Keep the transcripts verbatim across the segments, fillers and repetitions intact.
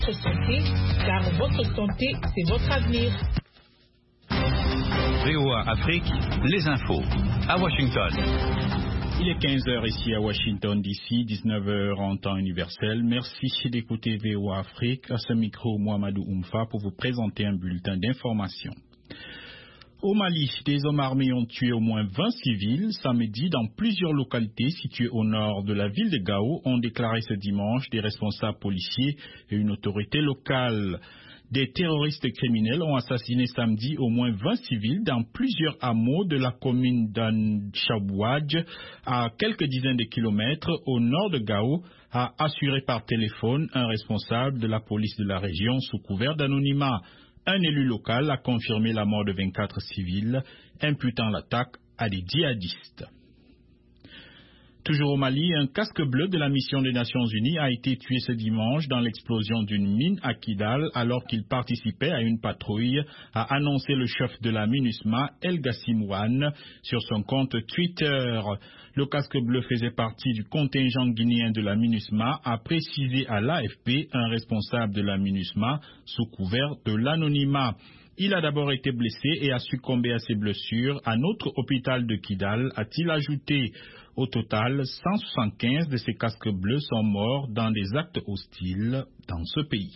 Santé, car votre santé, c'est votre avenir. V O A Afrique, les infos, à Washington. Il est quinze heures ici à Washington, D C, dix-neuf heures en temps universel. Merci d'écouter V O A Afrique. À ce micro, Mohamedou Oumfa, pour vous présenter un bulletin d'information. Au Mali, des hommes armés ont tué au moins vingt civils samedi dans plusieurs localités situées au nord de la ville de Gao, ont déclaré ce dimanche des responsables policiers et une autorité locale. Des terroristes criminels ont assassiné samedi au moins vingt civils dans plusieurs hameaux de la commune d'Anchawaj, à quelques dizaines de kilomètres au nord de Gao, a assuré par téléphone un responsable de la police de la région sous couvert d'anonymat. Un élu local a confirmé la mort de vingt-quatre civils, imputant l'attaque à des djihadistes. Toujours au Mali, un casque bleu de la mission des Nations Unies a été tué ce dimanche dans l'explosion d'une mine à Kidal alors qu'il participait à une patrouille, a annoncé le chef de la MINUSMA, El Gassimouane, sur son compte Twitter. Le casque bleu faisait partie du contingent guinéen de la MINUSMA, a précisé à l'A F P un responsable de la MINUSMA sous couvert de l'anonymat. Il a d'abord été blessé et a succombé à ses blessures à notre hôpital de Kidal, a-t-il ajouté. Au total, cent soixante-quinze de ces casques bleus sont morts dans des actes hostiles dans ce pays.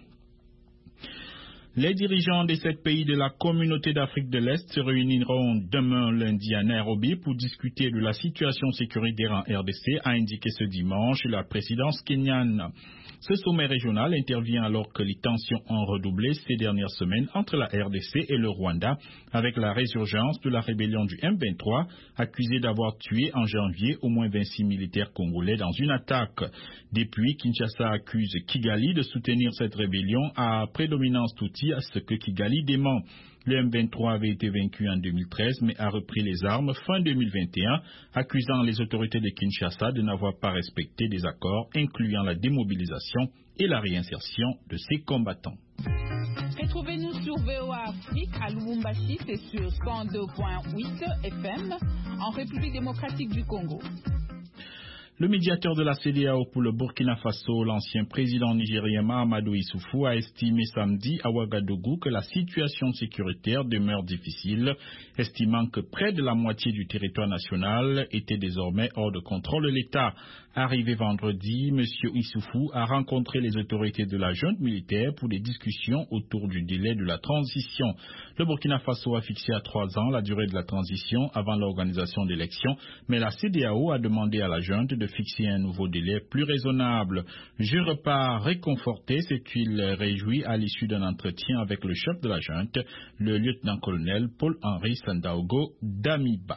Les dirigeants des sept pays de la communauté d'Afrique de l'Est se réuniront demain lundi à Nairobi pour discuter de la situation sécuritaire en R D C, a indiqué ce dimanche la présidence kenyane. Ce sommet régional intervient alors que les tensions ont redoublé ces dernières semaines entre la R D C et le Rwanda, avec la résurgence de la rébellion du M vingt-trois, accusée d'avoir tué en janvier au moins vingt-six militaires congolais dans une attaque. Depuis, Kinshasa accuse Kigali de soutenir cette rébellion à prédominance Tutsi, à ce que Kigali dément. Le M vingt-trois avait été vaincu en deux mille treize, mais a repris les armes fin deux mille vingt et un, accusant les autorités de Kinshasa de n'avoir pas respecté des accords incluant la démobilisation et la réinsertion de ses combattants. Retrouvez-nous sur V O A Afrique à Lubumbashi, c'est sur cent deux virgule huit F M, en République démocratique du Congo. Le médiateur de la C D A O pour le Burkina Faso, l'ancien président nigérien Mahamadou Issoufou, a estimé samedi à Ouagadougou que la situation sécuritaire demeure difficile, estimant que près de la moitié du territoire national était désormais hors de contrôle de l'État. Arrivé vendredi, M. Issoufou a rencontré les autorités de la junte militaire pour des discussions autour du délai de la transition. Le Burkina Faso a fixé à trois ans la durée de la transition avant l'organisation d'élections, mais la C D A O a demandé à la junte de fixer un nouveau délai plus raisonnable. Je repars réconforté, s'est-il réjoui à l'issue d'un entretien avec le chef de la junte, le lieutenant-colonel Paul-Henri Sandaogo Damiba.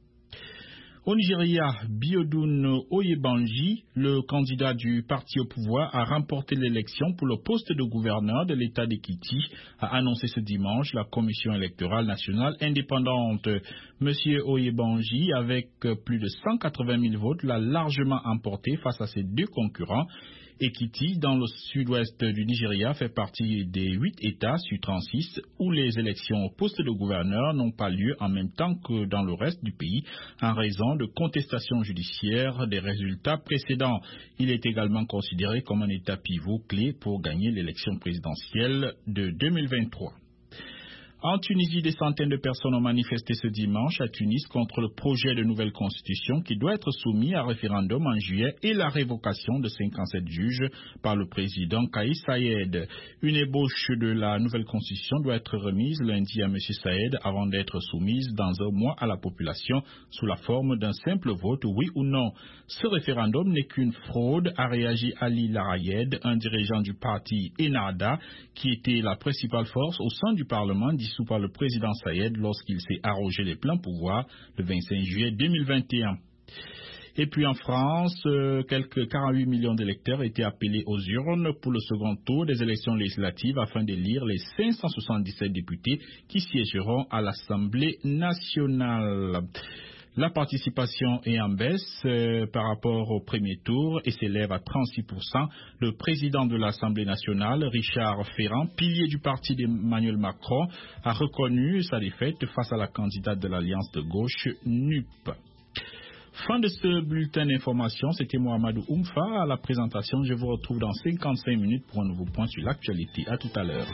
Au Nigeria, Biodun Oyebanji, le candidat du parti au pouvoir, a remporté l'élection pour le poste de gouverneur de l'État d'Ekiti, a annoncé ce dimanche la Commission électorale nationale indépendante. Monsieur Oyebanji, avec plus de cent quatre-vingt mille votes, l'a largement emporté face à ses deux concurrents. Ekiti, dans le sud-ouest du Nigeria, fait partie des huit États sur trente-six où les élections au poste de gouverneur n'ont pas lieu en même temps que dans le reste du pays en raison de contestations judiciaires des résultats précédents. Il est également considéré comme un État pivot clé pour gagner l'élection présidentielle de deux mille vingt-trois. En Tunisie, des centaines de personnes ont manifesté ce dimanche à Tunis contre le projet de nouvelle constitution qui doit être soumis à référendum en juillet et la révocation de cinquante-sept juges par le président Kais Saied. Une ébauche de la nouvelle constitution doit être remise lundi à M. Saied avant d'être soumise dans un mois à la population sous la forme d'un simple vote, oui ou non. Ce référendum n'est qu'une fraude, a réagi Ali Larayed, un dirigeant du parti Ennahda, qui était la principale force au sein du Parlement dissous par le président Saied lorsqu'il s'est arrogé les pleins pouvoirs le vingt-cinq juillet deux mille vingt et un. Et puis en France, euh, quelques quarante-huit millions d'électeurs étaient appelés aux urnes pour le second tour des élections législatives afin d'élire les cinq cent soixante-dix-sept députés qui siégeront à l'Assemblée nationale. La participation est en baisse euh, par rapport au premier tour et s'élève à trente-six pour cent. Le président de l'Assemblée nationale, Richard Ferrand, pilier du parti d'Emmanuel Macron, a reconnu sa défaite face à la candidate de l'Alliance de gauche N U P. Fin de ce bulletin d'information, c'était Mohamedou Oumfa à la présentation. Je vous retrouve dans cinquante-cinq minutes pour un nouveau point sur l'actualité. À tout à l'heure.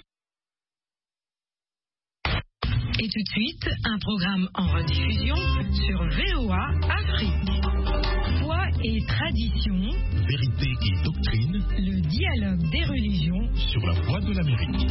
Et tout de suite, un programme en rediffusion sur V O A Afrique. Foi et tradition, vérité et doctrine, le dialogue des religions sur la voie de l'Amérique.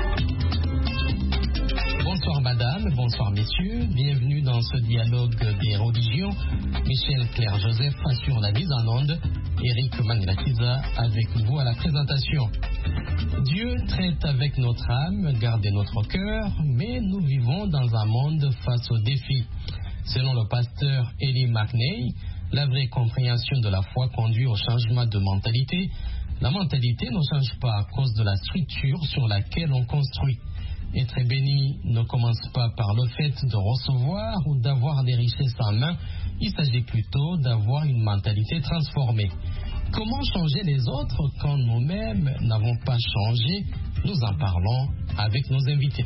Bonsoir madame, bonsoir messieurs, bienvenue dans ce dialogue des religions. Michel Claire Joseph assure la mise en onde, Eric Manilakiza avec vous à la présentation. Dieu traite avec notre âme, garde notre cœur, mais nous vivons dans un monde face aux défis. Selon le pasteur Eli McNay, la vraie compréhension de la foi conduit au changement de mentalité. La mentalité ne change pas à cause de la structure sur laquelle on construit. Être béni ne commence pas par le fait de recevoir ou d'avoir des richesses en main. Il s'agit plutôt d'avoir une mentalité transformée. Comment changer les autres quand nous-mêmes n'avons pas changé? Nous en parlons avec nos invités.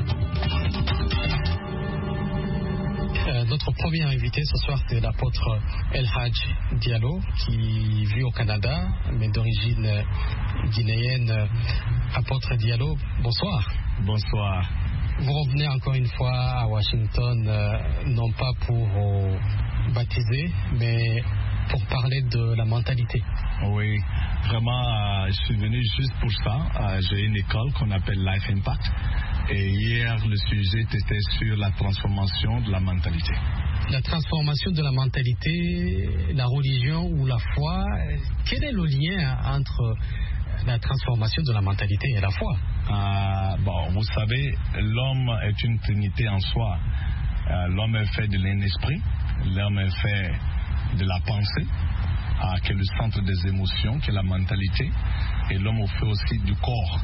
Euh, notre premier invité ce soir, c'est l'apôtre El Hadj Diallo, qui vit au Canada, mais d'origine guinéenne. Apôtre Diallo, bonsoir. Bonsoir. Vous revenez encore une fois à Washington, euh, non pas pour euh, baptiser, mais pour parler de la mentalité. Oui, vraiment, euh, je suis venu juste pour ça. Euh, j'ai une école qu'on appelle Life Impact. Et hier, le sujet était sur la transformation de la mentalité. La transformation de la mentalité, la religion ou la foi, quel est le lien entre la transformation de la mentalité et la foi? euh, Bon, vous savez, l'homme est une trinité en soi. Euh, l'homme est fait de l'esprit, l'homme est fait de la pensée, euh, qui est le centre des émotions, qui est la mentalité, et l'homme est fait aussi du corps.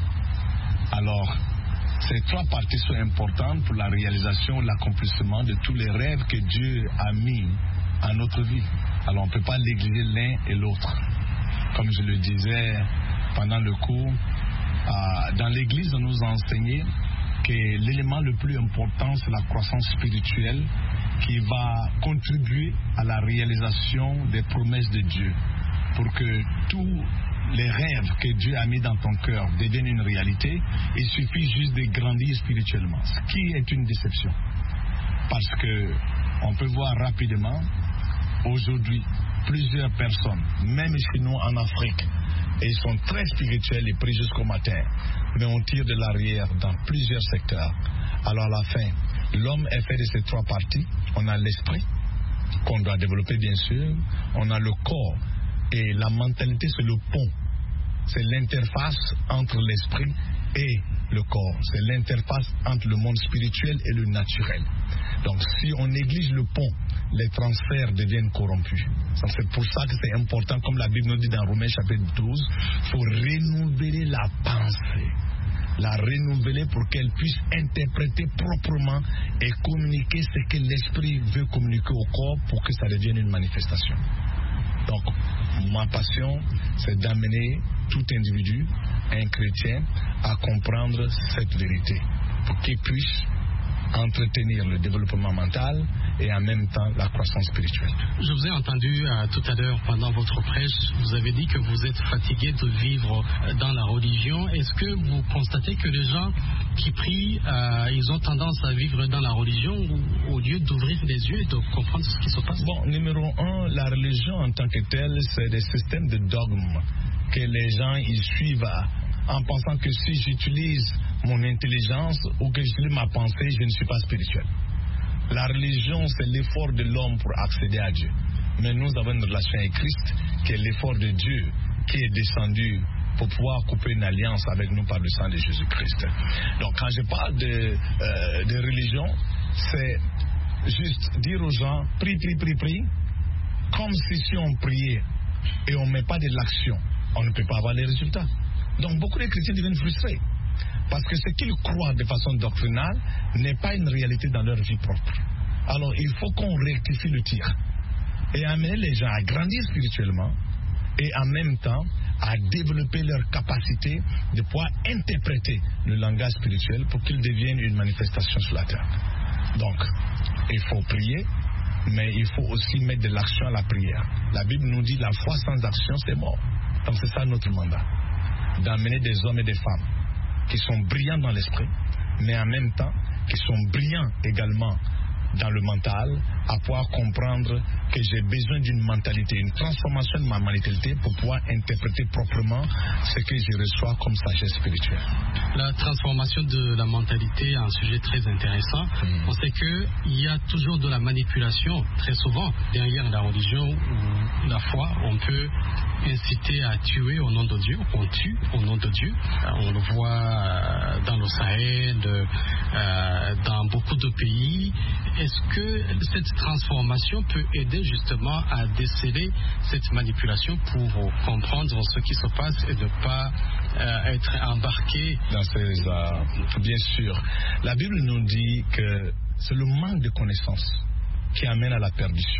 Alors, ces trois parties sont importantes pour la réalisation, l'accomplissement de tous les rêves que Dieu a mis en notre vie. Alors on ne peut pas négliger l'un et l'autre. Comme je le disais pendant le cours, euh, dans l'Église, on nous a enseigné que l'élément le plus important, c'est la croissance spirituelle qui va contribuer à la réalisation des promesses de Dieu. Pour que tous les rêves que Dieu a mis dans ton cœur deviennent une réalité, il suffit juste de grandir spirituellement, ce qui est une déception. Parce que on peut voir rapidement, aujourd'hui, plusieurs personnes, même chez nous en Afrique, et ils sont très spirituels et prient jusqu'au matin, mais on tire de l'arrière dans plusieurs secteurs. Alors à la fin, l'homme est fait de ces trois parties. On a l'esprit, qu'on doit développer bien sûr, on a le corps, et la mentalité, c'est le pont. C'est l'interface entre l'esprit et le corps. C'est l'interface entre le monde spirituel et le naturel. Donc, si on néglige le pont, les transferts deviennent corrompus. Donc, c'est pour ça que c'est important, comme la Bible nous dit dans Romains chapitre douze, il faut renouveler la pensée. La renouveler pour qu'elle puisse interpréter proprement et communiquer ce que l'esprit veut communiquer au corps pour que ça devienne une manifestation. Donc, ma passion, c'est d'amener tout individu, un chrétien, à comprendre cette vérité pour qu'il puisse entretenir le développement mental et en même temps la croissance spirituelle. Je vous ai entendu euh, tout à l'heure pendant votre prêche, vous avez dit que vous êtes fatigué de vivre dans la religion. Est-ce que vous constatez que les gens qui prient, euh, ils ont tendance à vivre dans la religion ou, au lieu d'ouvrir les yeux et de comprendre ce qui se passe? Bon, numéro un, la religion en tant que telle, c'est des systèmes de dogmes que les gens ils suivent en pensant que si j'utilise mon intelligence ou que j'utilise ma pensée, je ne suis pas spirituel. La religion, c'est l'effort de l'homme pour accéder à Dieu. Mais nous avons une relation avec Christ, qui est l'effort de Dieu, qui est descendu pour pouvoir couper une alliance avec nous par le sang de Jésus-Christ. Donc quand je parle de, euh, de religion, c'est juste dire aux gens, prie, prie, prie, prie, comme si si on priait et on ne met pas de l'action, on ne peut pas avoir les résultats. Donc beaucoup de chrétiens deviennent frustrés. Parce que ce qu'ils croient de façon doctrinale n'est pas une réalité dans leur vie propre. Alors il faut qu'on rectifie le tir et amener les gens à grandir spirituellement et en même temps à développer leur capacité de pouvoir interpréter le langage spirituel pour qu'il devienne une manifestation sur la terre. Donc, il faut prier, mais il faut aussi mettre de l'action à la prière. La Bible nous dit la foi sans action, c'est mort. Donc c'est ça notre mandat, d'amener des hommes et des femmes qui sont brillants dans l'esprit, mais en même temps qui sont brillants également dans le mental, à pouvoir comprendre que j'ai besoin d'une mentalité, une transformation de ma mentalité pour pouvoir interpréter proprement ce que je reçois comme sagesse spirituelle. La transformation de la mentalité est un sujet très intéressant. Mmh. On sait qu'il y a toujours de la manipulation, très souvent, derrière la religion ou la foi. On peut inciter à tuer au nom de Dieu, on tue au nom de Dieu. On le voit dans le Sahel, dans beaucoup de pays. Est-ce que cette transformation peut aider justement à déceler cette manipulation pour comprendre ce qui se passe et ne pas euh, être embarqué dans ces... Euh, bien sûr. La Bible nous dit que c'est le manque de connaissances qui amène à la perdition.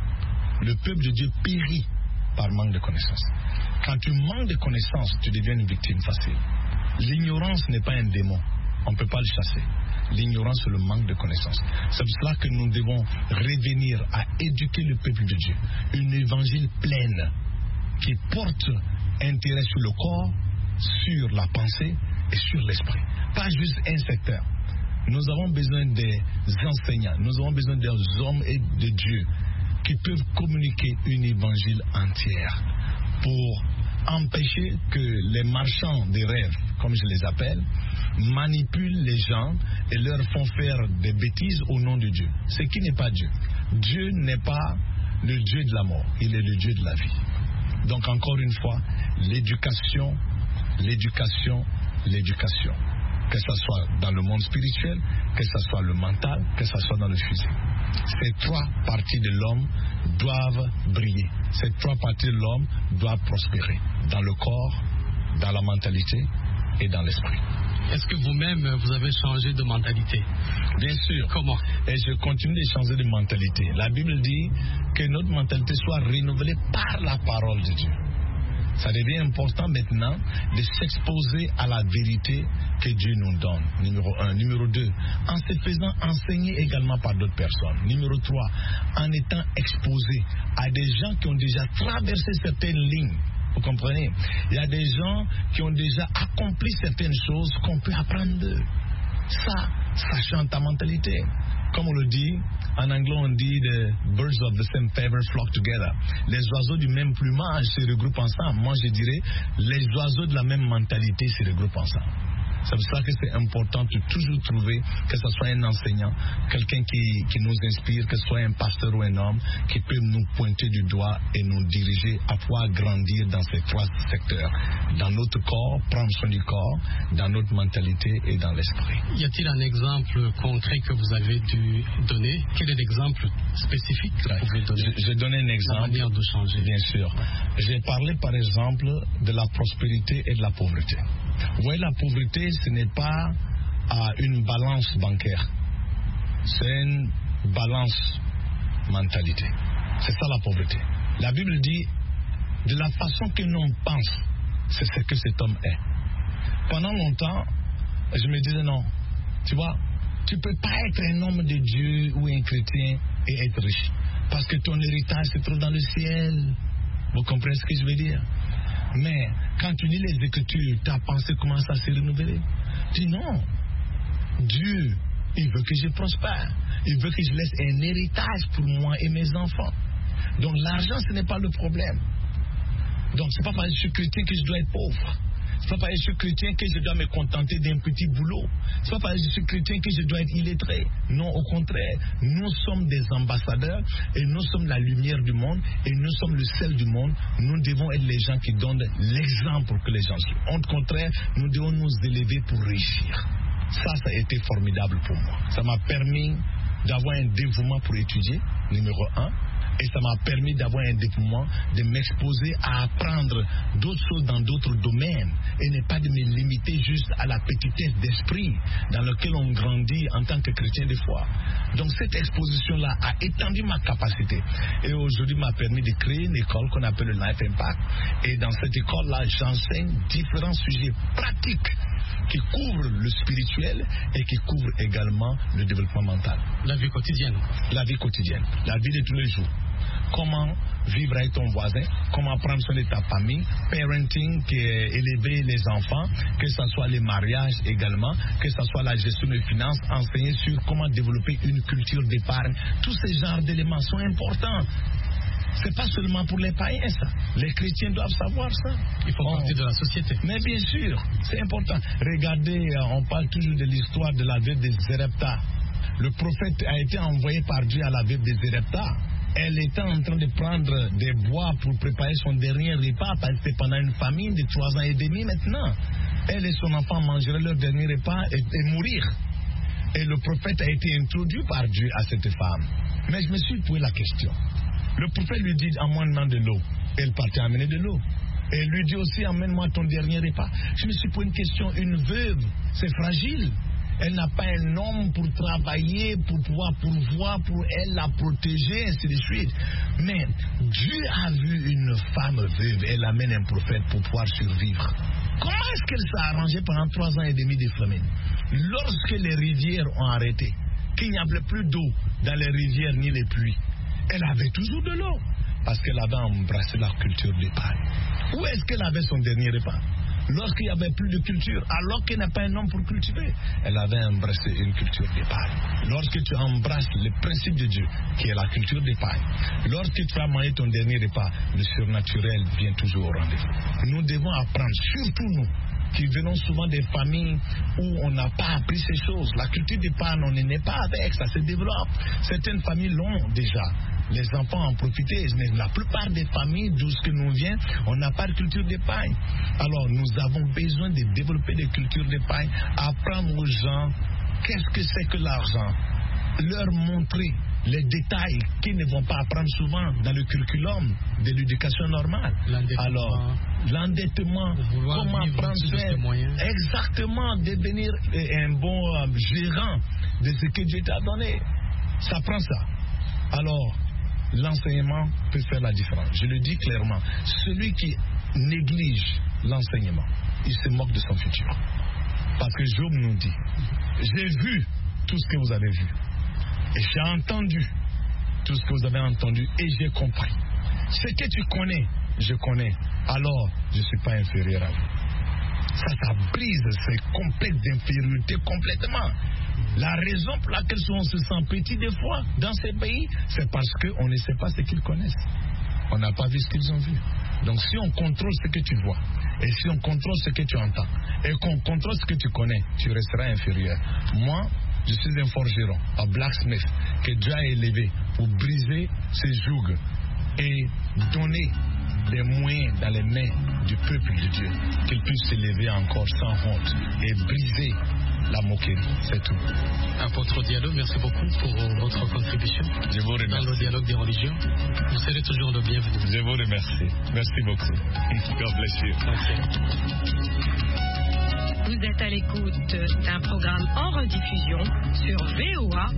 Le peuple de Dieu périt par manque de connaissances. Quand tu manques de connaissances, tu deviens une victime facile. L'ignorance n'est pas un démon. On ne peut pas le chasser. L'ignorance, c'est le manque de connaissances. C'est pour cela que nous devons revenir à éduquer le peuple de Dieu. Une évangile pleine qui porte intérêt sur le corps, sur la pensée et sur l'esprit. Pas juste un secteur. Nous avons besoin des enseignants, nous avons besoin des hommes et de Dieu qui peuvent communiquer une évangile entière pour empêcher que les marchands des rêves, comme je les appelle, manipulent les gens et leur font faire des bêtises au nom de Dieu. Ce qui n'est pas Dieu. Dieu n'est pas le Dieu de la mort, il est le Dieu de la vie. Donc encore une fois, l'éducation, l'éducation, l'éducation. Que ce soit dans le monde spirituel, que ce soit le mental, que ce soit dans le physique. Ces trois parties de l'homme doivent briller. Ces trois parties de l'homme doivent prospérer. Dans le corps, dans la mentalité et dans l'esprit. Est-ce que vous-même, vous avez changé de mentalité? Bien sûr. Comment? Et je continue de changer de mentalité. La Bible dit que notre mentalité soit renouvelée par la parole de Dieu. Ça devient important maintenant de s'exposer à la vérité que Dieu nous donne. Numéro un. Numéro deux, en se faisant enseigner également par d'autres personnes. Numéro trois, en étant exposé à des gens qui ont déjà traversé certaines lignes. Vous comprenez? Il y a des gens qui ont déjà accompli certaines choses qu'on peut apprendre d'eux. Ça, ça change ta mentalité. Comme on le dit, en anglais on dit the birds of the same feather flock together. Les oiseaux du même plumage se regroupent ensemble. Moi je dirais, les oiseaux de la même mentalité se regroupent ensemble. C'est pour ça que c'est important de toujours trouver, que ce soit un enseignant, quelqu'un qui, qui nous inspire, que ce soit un pasteur ou un homme, qui peut nous pointer du doigt et nous diriger à pouvoir grandir dans ces trois secteurs. Dans notre corps, prendre soin du corps, dans notre mentalité et dans l'esprit. Y a-t-il un exemple concret que vous avez dû donner? Quel est l'exemple spécifique que vous pouvez donner? Je, je donne un exemple. La manière de changer. Bien sûr. J'ai parlé par exemple de la prospérité et de la pauvreté. Vous voyez, la pauvreté, ce n'est pas à une balance bancaire. C'est une balance mentalité. C'est ça la pauvreté. La Bible dit, de la façon que l'on pense, c'est ce que cet homme est. Pendant longtemps, je me disais non, tu vois, tu ne peux pas être un homme de Dieu ou un chrétien et être riche. Parce que ton héritage se trouve dans le ciel. Vous comprenez ce que je veux dire? Mais quand tu lis les Écritures, ta pensée commence à se renouveler. Tu dis non, Dieu, il veut que je prospère. Il veut que je laisse un héritage pour moi et mes enfants. Donc l'argent, ce n'est pas le problème. Donc ce n'est pas parce que je suis chrétien que je dois être pauvre. Ce n'est pas parce que je suis chrétien que je dois me contenter d'un petit boulot. Ce n'est pas parce que je suis chrétien que je dois être illettré. Non, au contraire. Nous sommes des ambassadeurs et nous sommes la lumière du monde et nous sommes le sel du monde. Nous devons être les gens qui donnent l'exemple pour que les gens suivent. Au contraire, nous devons nous élever pour réussir. Ça, ça a été formidable pour moi. Ça m'a permis d'avoir un dévouement pour étudier, numéro un. Et ça m'a permis d'avoir un dévouement, de m'exposer à apprendre d'autres choses dans d'autres domaines et ne pas de me limiter juste à la petitesse d'esprit dans laquelle on grandit en tant que chrétien de foi. Donc cette exposition-là a étendu ma capacité et aujourd'hui m'a permis de créer une école qu'on appelle le Life Impact. Et dans cette école-là, j'enseigne différents sujets pratiques qui couvre le spirituel et qui couvre également le développement mental. La vie quotidienne. La vie quotidienne, la vie de tous les jours. Comment vivre avec ton voisin, comment prendre soin de ta famille, parenting, qui est élever les enfants, que ce soit les mariages également, que ce soit la gestion des finances, enseigner sur comment développer une culture d'épargne. Tous ces genres d'éléments sont importants. C'est pas seulement pour les païens, ça. Les chrétiens doivent savoir ça. Il faut partir de la société. Mais bien sûr, c'est important. Regardez, on parle toujours de l'histoire de la veuve de Zérepta. Le prophète a été envoyé par Dieu à la veuve de Zérepta. Elle était en train de prendre des bois pour préparer son dernier repas, parce que c'était pendant une famine de trois ans et demi maintenant. Elle et son enfant mangeraient leur dernier repas et, et mourir. Et le prophète a été introduit par Dieu à cette femme. Mais je me suis posé la question. Le prophète lui dit, amène-moi de l'eau. Elle partait amener de l'eau. Et elle lui dit aussi, amène-moi ton dernier repas. Je me suis posé une question. Une veuve, c'est fragile. Elle n'a pas un homme pour travailler, pour pouvoir pourvoir, pour elle la protéger, ainsi de suite. Mais Dieu a vu une femme veuve, elle amène un prophète pour pouvoir survivre. Comment est-ce qu'elle s'est arrangée pendant trois ans et demi de famine? Lorsque les rivières ont arrêté, qu'il n'y avait plus d'eau dans les rivières ni les puits, elle avait toujours de l'eau, parce qu'elle avait embrassé la culture d'épargne. Où est-ce qu'elle avait son dernier repas? Lorsqu'il n'y avait plus de culture, alors qu'elle n'a pas un homme pour cultiver, elle avait embrassé une culture d'épargne. Lorsque tu embrasses le principe de Dieu, qui est la culture d'épargne, lorsque tu as mangé ton dernier repas, le surnaturel vient toujours au rendez-vous. Nous devons apprendre, surtout nous, qui venons souvent des familles où on n'a pas appris ces choses. La culture d'épargne, on n'est pas avec, ça se développe. Certaines familles l'ont déjà. Les enfants en profitaient, mais la plupart des familles d'où ce que nous vient, on n'a pas de culture d'épargne. Alors nous avons besoin de développer des cultures d'épargne, apprendre aux gens qu'est-ce que c'est que l'argent, leur montrer les détails qu'ils ne vont pas apprendre souvent dans le curriculum de l'éducation normale. Alors, l'endettement, comment prendre soin, exactement, devenir un bon euh, gérant de ce que Dieu t'a donné. Ça prend ça. Alors, l'enseignement peut faire la différence. Je le dis clairement. Celui qui néglige l'enseignement, il se moque de son futur. Parce que Job nous dit, j'ai vu tout ce que vous avez vu. Et j'ai entendu tout ce que vous avez entendu et j'ai compris. Ce que tu connais, je connais. Alors, je ne suis pas inférieur à vous. Ça, ça brise ces complexes d'infériorité complètement. La raison pour laquelle on se sent petit des fois dans ces pays, c'est parce qu'on ne sait pas ce qu'ils connaissent. On n'a pas vu ce qu'ils ont vu. Donc si on contrôle ce que tu vois, et si on contrôle ce que tu entends, et qu'on contrôle ce que tu connais, tu resteras inférieur. Moi, je suis un forgeron, un blacksmith, que Dieu a élevé pour briser ses jougs et donner des moyens dans les mains du peuple de Dieu, qu'il puisse s'élever encore sans honte et briser la moquerie, c'est tout. Apôtre Diallo, merci beaucoup pour votre contribution. Je vous remercie. Dans le dialogue des religions, vous serez toujours le bienvenu. Je vous remercie. Merci beaucoup. God bless you. Okay. Vous êtes à l'écoute d'un programme en rediffusion sur V O A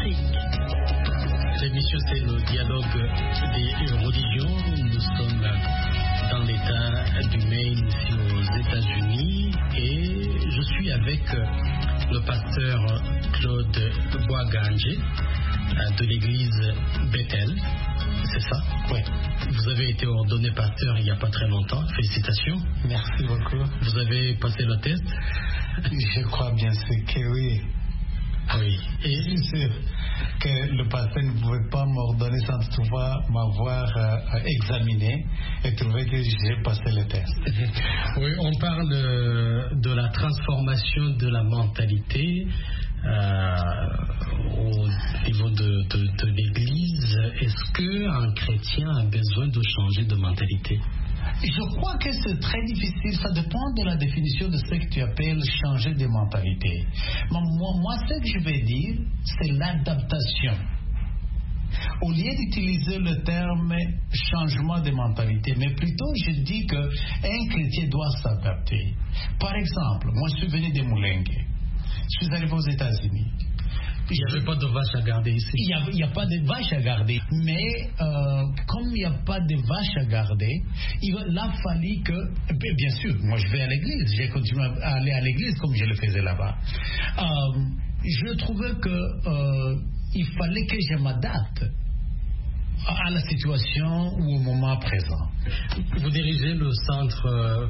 Afrique. L'émission, c'est le dialogue des religions. Nous sommes dans l'état du Maine, ici aux États-Unis, et je suis avec le pasteur Claude Boaganje de l'église Bethel. C'est ça? Oui. Vous avez été ordonné pasteur il n'y a pas très longtemps. Félicitations. Merci beaucoup. Vous avez passé le test? Je crois bien sûr que oui. Oui. Et c'est sûr que le pasteur ne pouvait pas m'ordonner sans toutefois m'avoir euh, examiné et trouver que j'ai passé le test. Oui, on parle de, de la transformation de la mentalité euh, au niveau de, de, de l'Église. Est-ce qu'un chrétien a besoin de changer de mentalité? Je crois que c'est très difficile. Ça dépend de la définition de ce que tu appelles changer de mentalité. Mais moi, moi, ce que je vais dire, c'est l'adaptation. Au lieu d'utiliser le terme changement de mentalité, mais plutôt je dis qu'un chrétien doit s'adapter. Par exemple, moi je suis venu de Moulengue. Je suis arrivé aux États-Unis. Il n'y avait pas de vache à garder ici. Il n'y a, a pas de vache à garder. Mais euh, comme il n'y a pas de vache à garder, il a fallu que... Bien sûr, moi je vais à l'église. J'ai continué à aller à l'église comme je le faisais là-bas. Euh, je trouvais que euh, il fallait que je m'adapte à la situation ou au moment présent. Vous dirigez le centre euh,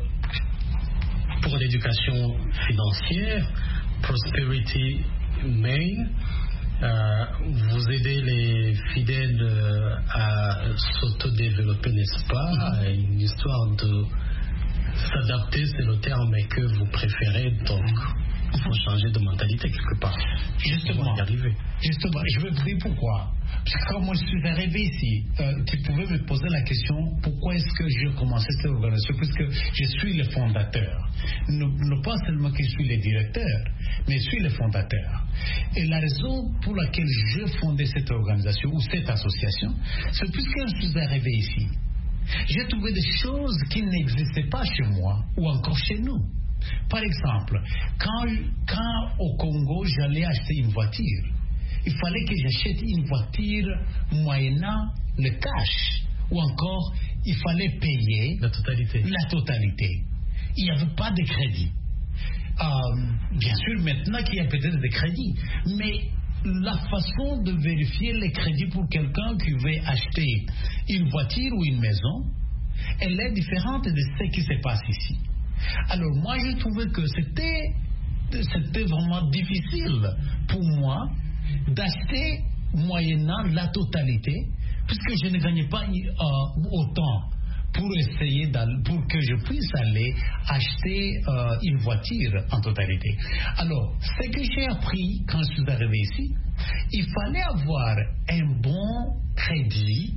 pour l'éducation financière, Prosperity Maine. Euh, vous aidez les fidèles euh, à s'autodévelopper, n'est-ce pas? Mm-hmm. Une histoire de s'adapter, c'est le terme que vous préférez, donc il faut changer de mentalité quelque part. Justement, y arriver. Justement, je vais vous dire pourquoi. Parce que quand moi je suis arrivé ici, euh, tu pouvais me poser la question pourquoi est-ce que j'ai commencé cette organisation, puisque je suis le fondateur. Ne, ne pas seulement que je suis le directeur, mais je suis le fondateur. Et la raison pour laquelle je fondais cette organisation ou cette association, c'est puisque je suis arrivé ici, j'ai trouvé des choses qui n'existaient pas chez moi ou encore chez nous. Par exemple, quand, quand au Congo j'allais acheter une voiture, il fallait que j'achète une voiture moyennant le cash, ou encore il fallait payer la totalité. La totalité. Il n'y avait pas de crédit. Euh, bien sûr, maintenant qu'il y a peut-être des crédits, mais la façon de vérifier les crédits pour quelqu'un qui veut acheter une voiture ou une maison, elle est différente de ce qui se passe ici. Alors moi, je trouvais que c'était, c'était vraiment difficile pour moi d'acheter moyennant la totalité, puisque je ne gagnais pas euh, autant pour essayer pour que je puisse aller acheter euh, une voiture en totalité. Alors, ce que j'ai appris quand je suis arrivé ici, il fallait avoir un bon crédit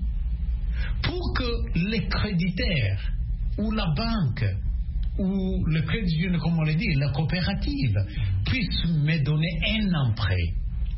pour que les créditeurs ou la banque ou le crédit union, comme on l'a dit, la coopérative puisse me donner un emprunt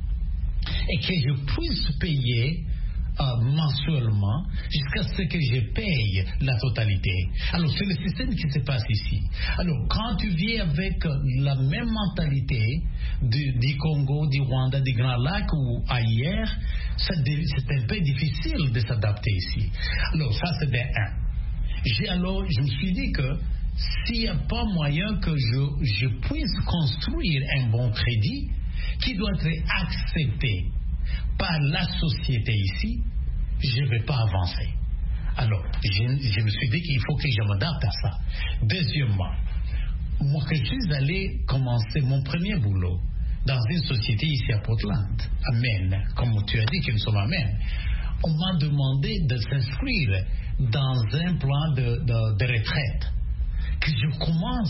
et que je puisse payer euh, mensuellement jusqu'à ce que je paye la totalité. Alors c'est le système qui se passe ici. Alors quand tu viens avec la même mentalité du, du Congo, du Rwanda, du Grand Lac ou ailleurs, c'est un peu difficile de s'adapter ici. Alors ça c'est de un. J'ai alors je me suis dit que s'il n'y a pas moyen que je, je puisse construire un bon crédit qui doit être accepté par la société ici, je ne vais pas avancer. Alors, je, je me suis dit qu'il faut que je m'adapte à ça. Deuxièmement, moi, que je suis allé commencer mon premier boulot dans une société ici à Portland, à Maine, comme tu as dit que nous sommes à Maine, on m'a demandé de s'inscrire dans un plan de, de, de retraite, que je commence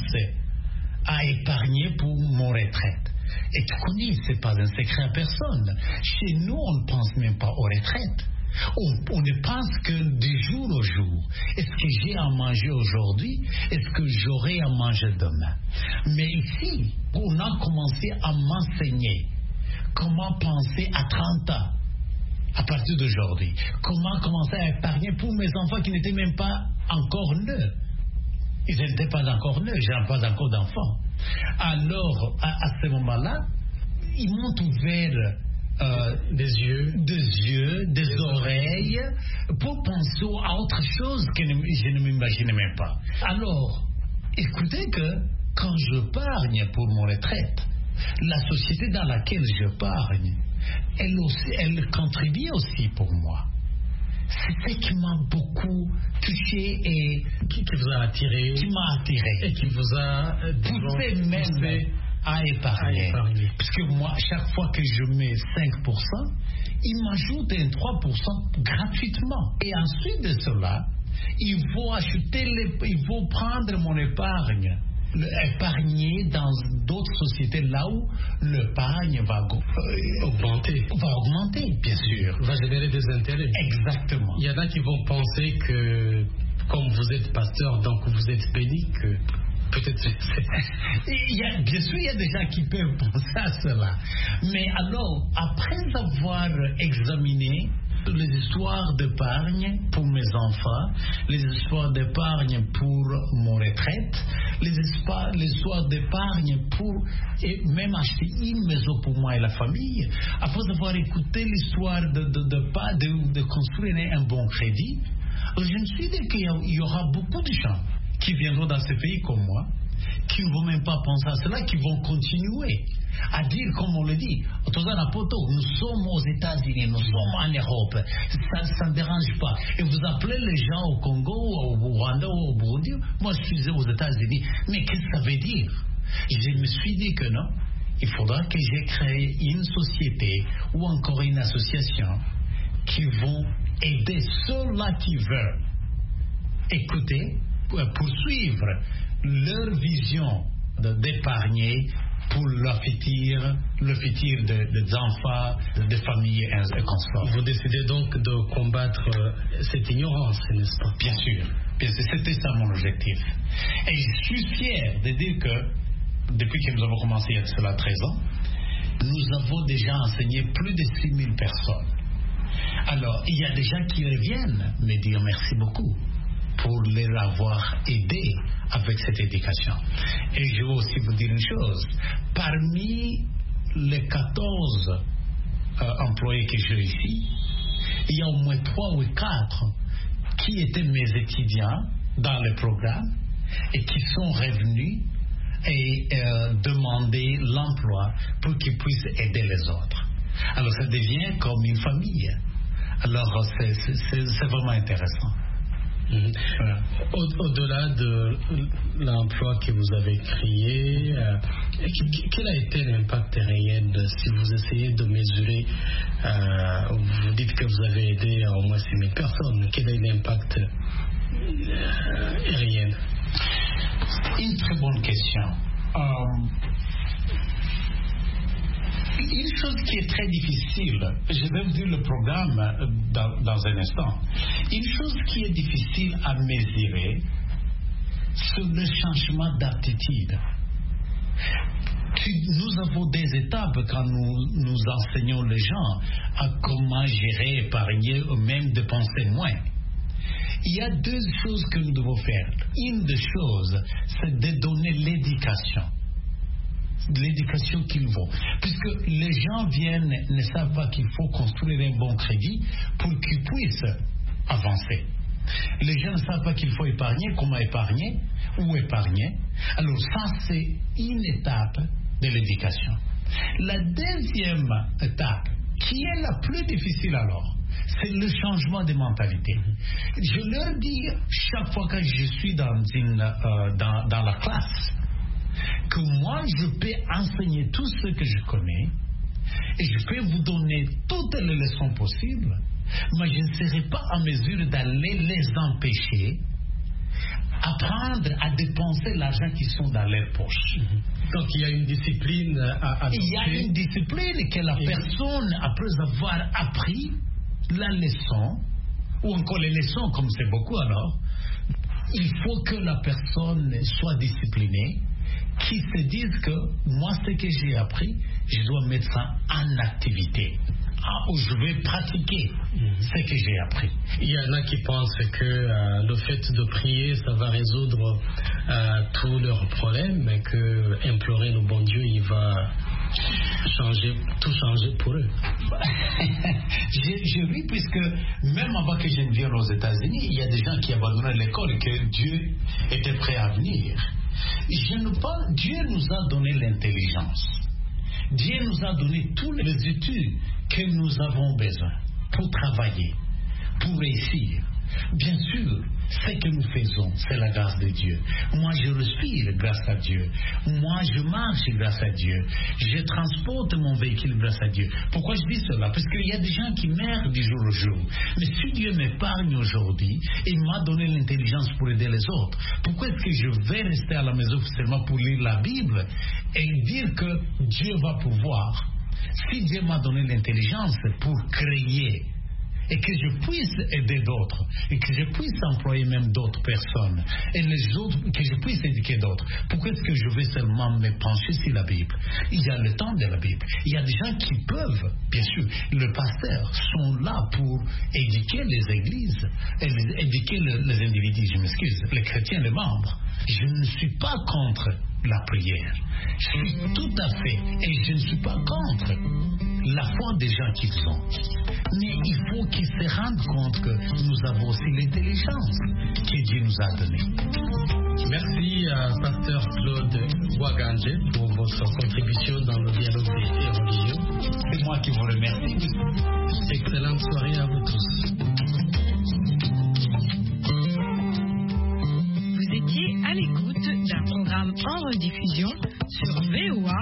à épargner pour mon retraite. Et tu connais, ce n'est pas un secret à personne. Chez nous, on ne pense même pas aux retraites. On, on ne pense que du jour au jour. Est-ce que j'ai à manger aujourd'hui? Est-ce que j'aurai à manger demain? Mais ici, on a commencé à m'enseigner comment penser à trente ans, à partir d'aujourd'hui. Comment commencer à épargner pour mes enfants qui n'étaient même pas encore nés. Ils n'étaient pas encore nés, je n'ai pas encore d'enfants. Alors, à, à ce moment-là, ils m'ont ouvert euh, des yeux, des yeux, des, des oreilles, pour penser à autre chose que je ne m'imaginais même pas. Alors, écoutez que quand je pargne pour mon retraite, la société dans laquelle je pargne, elle, aussi, elle contribue aussi pour moi. C'est ce qui m'a beaucoup touché et qui, qui vous a attiré, qui m'a attiré et qui vous a poussé même à épargner. à épargner. Parce que moi, chaque fois que je mets cinq pour cent, il m'ajoute un trois pour cent gratuitement. Et ensuite de cela, il faut acheter, les, il faut prendre mon épargne, épargner dans d'autres sociétés là où l'épargne va euh, augmenter. Va augmenter, bien sûr. Va générer des intérêts. Exactement. Il y en a qui vont penser que, comme vous êtes pasteur, donc vous êtes béni, que peut-être. il y a, bien sûr, il y a des gens qui peuvent penser à cela. Mais alors, après avoir examiné les histoires d'épargne pour mes enfants, les histoires d'épargne pour mon retraite, les histoires, les histoires d'épargne pour et même acheter une maison pour moi et la famille. Après avoir écouté l'histoire de, de, de, de, de construire un bon crédit, je me suis dit qu'il y aura beaucoup de gens qui viendront dans ce pays comme moi, qui ne vont même pas penser à cela, qui vont continuer à dire, comme on le dit, nous sommes aux États-Unis, nous sommes en Europe, ça ne dérange pas. Et vous appelez les gens au Congo, au Rwanda, au Burundi, moi je suis aux États-Unis. Mais qu'est-ce que ça veut dire? Je me suis dit que non, il faudra que j'ai créé une société ou encore une association qui vont aider ceux-là qui veulent écouter, poursuivre leur vision de, d'épargner pour le futur, le futur des de enfants, des de familles et consorts. Vous décidez donc de combattre cette ignorance, n'est-ce pas? Bien sûr, bien sûr, c'était ça mon objectif. Et je suis fier de dire que depuis que nous avons commencé il y a cela treize ans, nous avons déjà enseigné plus de six mille personnes. Alors, il y a des gens qui reviennent me dire merci beaucoup pour les avoir aidés avec cette éducation. Et je veux aussi vous dire une chose. Parmi les quatorze euh, employés que j'ai ici, il y a au moins trois ou quatre qui étaient mes étudiants dans le programme et qui sont revenus et euh, demander l'emploi pour qu'ils puissent aider les autres. Alors ça devient comme une famille. Alors c'est, c'est, c'est vraiment intéressant. Mmh. Voilà. Au, au-delà de l'emploi que vous avez créé, euh, quel a été l'impact réel de, si vous essayez de mesurer, euh, vous dites que vous avez aidé au moins six mille personnes, quel est l'impact euh, réel? Une très bonne question. Um, Une chose qui est très difficile, je vais vous dire le programme dans, dans un instant. Une chose qui est difficile à mesurer, c'est le changement d'attitude. Nous avons des étapes quand nous, nous enseignons les gens à comment gérer, épargner ou même dépenser moins. Il y a deux choses que nous devons faire. Une des choses, c'est de donner l'éducation. L'éducation qu'il faut. Puisque les gens viennent, ne savent pas qu'il faut construire un bon crédit pour qu'ils puissent avancer. Les gens ne savent pas qu'il faut épargner, comment épargner, où épargner. Alors ça, c'est une étape de l'éducation. La deuxième étape, qui est la plus difficile alors, c'est le changement de mentalité. Je leur dis chaque fois que je suis dans, une, euh, dans, dans la classe, que moi je peux enseigner tout ce que je connais et je peux vous donner toutes les leçons possibles, mais je ne serai pas en mesure d'aller les empêcher apprendre à dépenser l'argent qui sont dans leurs poches. Donc il y a une discipline à adopter. Il y a une discipline que la personne, après avoir appris la leçon, ou encore les leçons comme c'est beaucoup alors, il faut que la personne soit disciplinée, qui se disent que moi, ce que j'ai appris, je dois mettre ça en activité. Ah, où je vais pratiquer mm-hmm. ce que j'ai appris. Il y en a qui pensent que euh, le fait de prier, ça va résoudre euh, tous leurs problèmes, mais que implorer le bon Dieu, il va changer, tout changer pour eux. je, je ris puisque même avant que je ne vienne aux États-Unis, il y a des gens qui abandonnaient l'école et que Dieu était prêt à venir. Je ne pense, Dieu nous a donné l'intelligence. Dieu nous a donné tous les études que nous avons besoin pour travailler, pour réussir. Bien sûr, ce que nous faisons, c'est la grâce de Dieu. Moi, je respire grâce à Dieu. Moi, je marche grâce à Dieu. Je transporte mon véhicule grâce à Dieu. Pourquoi je dis cela? Parce qu'il y a des gens qui meurent du jour au jour. Mais si Dieu m'épargne aujourd'hui, il m'a donné l'intelligence pour aider les autres. Pourquoi est-ce que je vais rester à la maison seulement pour lire la Bible et dire que Dieu va pouvoir? Si Dieu m'a donné l'intelligence pour créer et que je puisse aider d'autres, et que je puisse employer même d'autres personnes, et les autres, que je puisse éduquer d'autres. Pourquoi est-ce que je vais seulement me pencher sur la Bible? Il y a le temps de la Bible. Il y a des gens qui peuvent, bien sûr, les pasteurs sont là pour éduquer les églises, et les, éduquer le, les individus, je m'excuse, les chrétiens, les membres. Je ne suis pas contre la prière. Je suis tout à fait, et je ne suis pas contre la foi des gens qui sont. Mais il faut qu'ils se rendent compte que nous avons aussi l'intelligence que Dieu nous a donnée. Merci à Pasteur Claude Ouagandje pour votre contribution dans le dialogue des religions. C'est moi qui vous remercie. Excellente soirée